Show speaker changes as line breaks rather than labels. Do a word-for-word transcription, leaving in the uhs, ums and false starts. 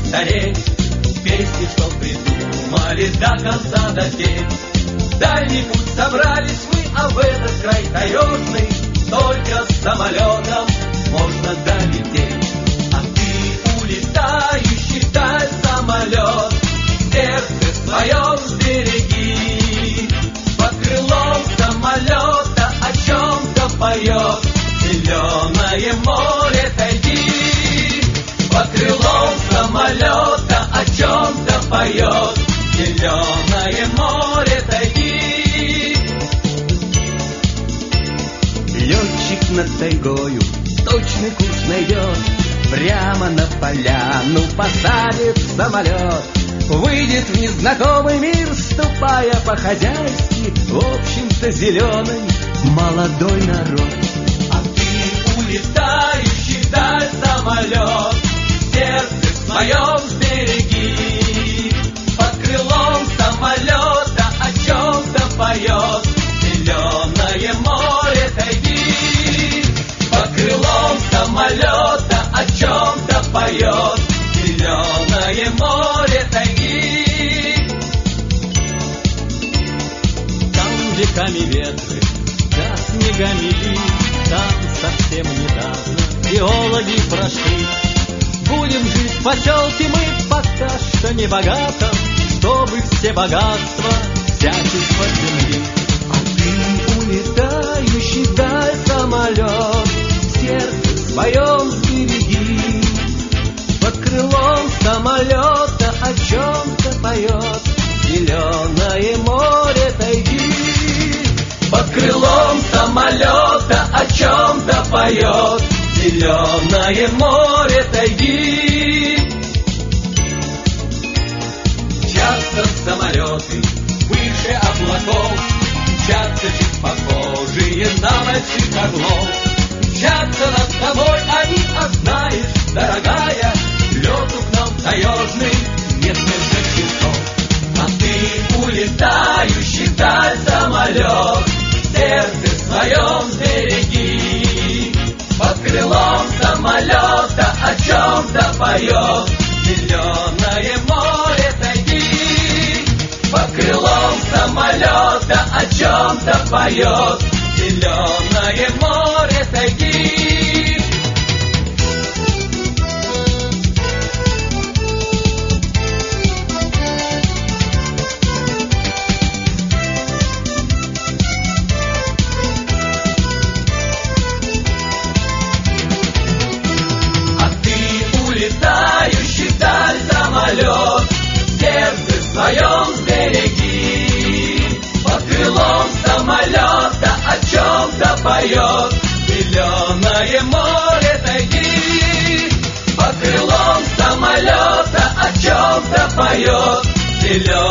стареть, песни, что придумали до конца допеть. В дальний путь собрались мы, а в этот край таежный только самолетом можно долететь. А ты, улетающий вдаль самолет, сердце своем сбереги. Под крылом самолета о чем-то поет зеленое море тайги. Под крылом самолета о чем-то поет зеленое море тайги. Летчик над тайгою точный курс найдет, прямо на поляну посадит самолет. Выйдет в незнакомый мир, ступая по-хозяйски, в общем-то зеленый молодой народ. А ты, улетающий вдаль самолет, сердце в своем сбереги. Под крылом самолета о чем-то поет зеленое море тайги. Под крылом самолета о чем-то поет зеленое море тайги. Там веками ветры, да снегами лит, там совсем недавно геологи прошли. Будем жить в поселке мы пока что не богатом, чтобы все богатства взять из-под земли. А ты, улетающий вдаль самолет, сердце своем сбереги. Под крылом самолета о чем-то поет зеленое море тайги. Под крылом самолета о чем-то поет зеленое море тайги. Мчатся самолеты выше облаков, мчатся чуть похожие на больших орлов. Мчатся над тобой они, а знаешь, дорогая, лету к нам таежный несколько часов. А ты, улетающий вдаль самолет, сердце в своем сбереги. Под крылом самолета о чем-то поет зеленое море тайги. Под крылом самолета о чем-то поет зеленое море тайги. Улетающий вдаль самолет, сердце в своем сбереги. Под крылом самолета о чем-то поет зеленое море тайги. Под крылом самолета о чем-то поет зеленое